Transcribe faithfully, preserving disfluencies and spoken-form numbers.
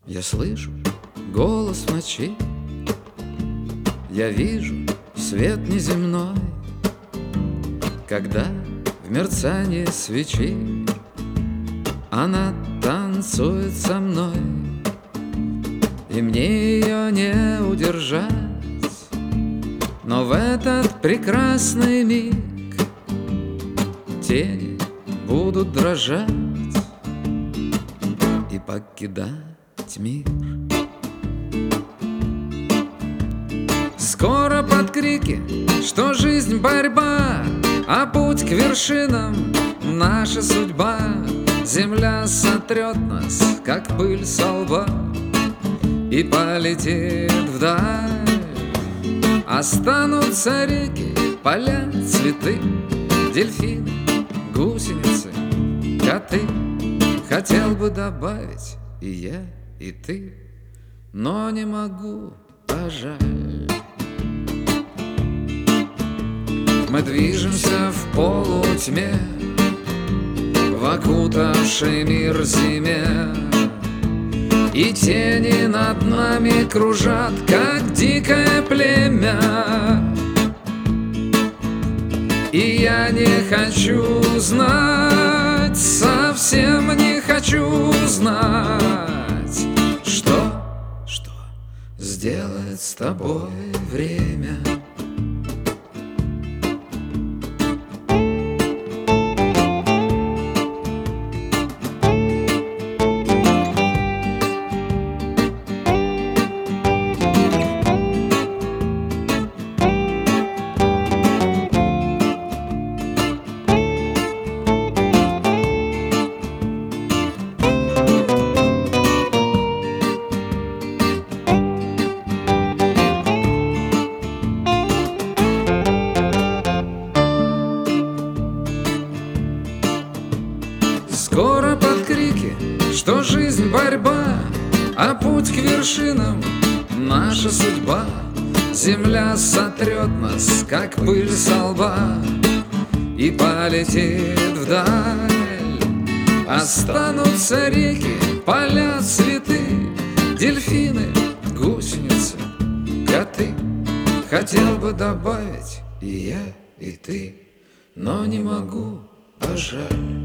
Я слышу голос в ночи, я вижу свет неземной, когда в мерцании свечи она танцует со мной, и мне ее не удержать. Но в этот прекрасный миг тени будут дрожать и покидать мир. Скоро под крики, что жизнь борьба, а путь к вершинам наша судьба. Земля сотрет нас, как пыль со лба, и полетит вдаль. Останутся реки, поля, цветы, дельфины, гусеницы, коты. Хотел бы добавить и я, и ты, но не могу, а жаль. Мы движемся в полутьме, в окутавший мир зиме, и тени над нами кружат, как дикое племя. И я не хочу знать, совсем не хочу знать, что, что сделает с тобой время. Скоро под крики, что жизнь борьба, а путь к вершинам наша судьба. Земля сотрет нас, как пыль со лба, и полетит вдаль. Останутся реки, поля, цветы, дельфины, гусеницы, коты. Хотел бы добавить и я, и ты, но не могу, а жаль.